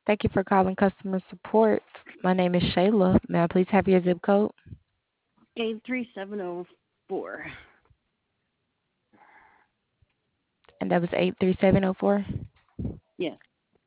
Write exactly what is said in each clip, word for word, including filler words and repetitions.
Thank you for calling customer support. My name is Shayla. May I please have your zip code? eight three seven oh four. And that was eight three seven oh four. Yes.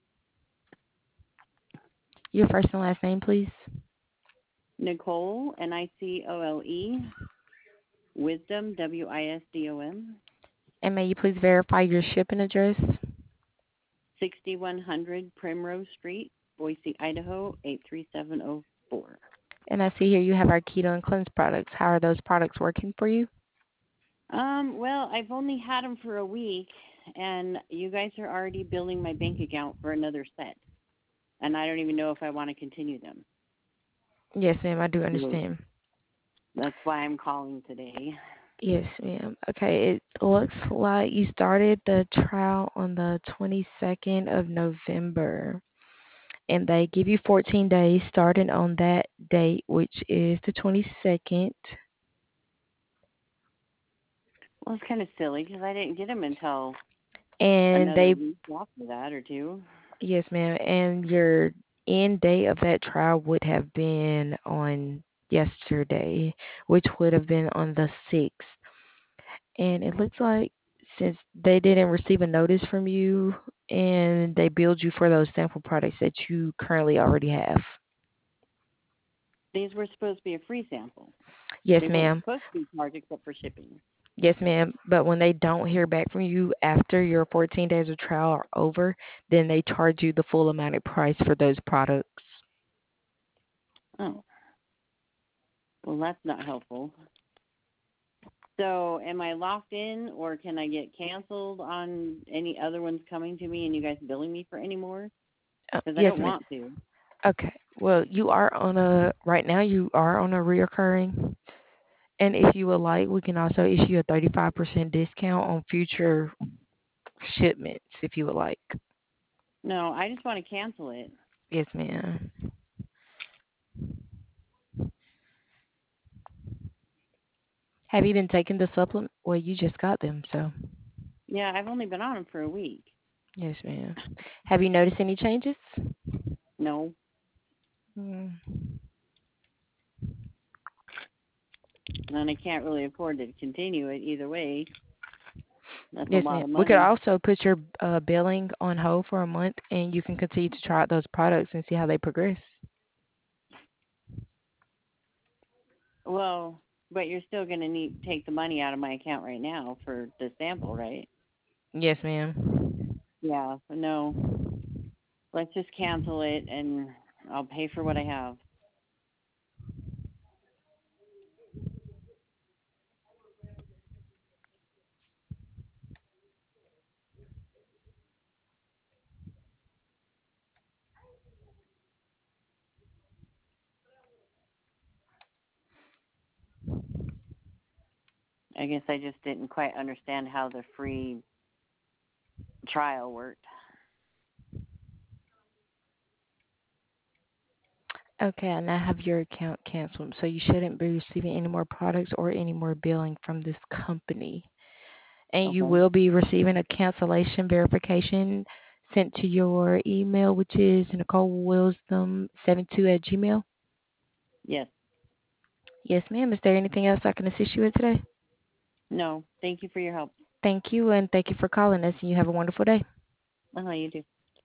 Your first and last name, please. Nicole, N I C O L E. Wisdom, W I S D O M. And may you please verify your shipping address? sixty-one hundred Primrose Street, Boise, Idaho, eight three seven oh four. And I see here you have our Keto and Cleanse products. How are those products working for you? Um, well, I've only had them for a week, and you guys are already billing my bank account for another set, and I don't even know if I want to continue them. Yes, ma'am. I do So understand. that's why I'm calling today. Yes, ma'am. Okay, it looks like you started the trial on the twenty-second of November, and they give you fourteen days starting on that date, which is the twenty-second. Well, it's kind of silly because I didn't get them until And another they, week after that or two. yes, ma'am, and your end date of that trial would have been on yesterday, which would have been on the sixth. And it looks like since they didn't receive a notice from you and they billed you for those sample products that you currently already have. These were supposed to be a free sample. Yes, They weren't ma'am. supposed to be charged except for shipping. Yes, ma'am. But when they don't hear back from you after your fourteen days of trial are over, then they charge you the full amount of price for those products. Oh, well, that's not helpful. So, am I locked in, or can I get canceled on any other ones coming to me and you guys billing me for any more? Uh, Because I yes, don't ma'am. want to. Okay. Well, you are on a right now. You are on a reoccurring, and if you would like, we can also issue a thirty-five percent discount on future shipments, if you would like. No, I just want to cancel it. Yes, ma'am. Have you been taking the supplement? Well, you just got them, so Yeah, I've only been on them for a week. yes, ma'am. Have you noticed any changes? No, Mm. and I can't really afford to continue it either way. That's a Yes, lot ma'am. of We could money. also put your uh, billing on hold for a month, and you can continue to try out those products and see how they progress. Well, but you're still going to need take the money out of my account right now for the sample, right? Yes, ma'am. Yeah, no. Let's just cancel it and I'll pay for what I have. I guess I just didn't quite understand how the free trial worked. Okay, and I have your account canceled, so you shouldn't be receiving any more products or any more billing from this company. And you Okay. will be receiving a cancellation verification sent to your email, which is Nicole Wisdom seventy-two at Gmail. Yes. Yes, ma'am. Is there anything else I can assist you with today? No. Thank you for your help. Thank you, and thank you for calling us, and you have a wonderful day. Uh-huh, you do.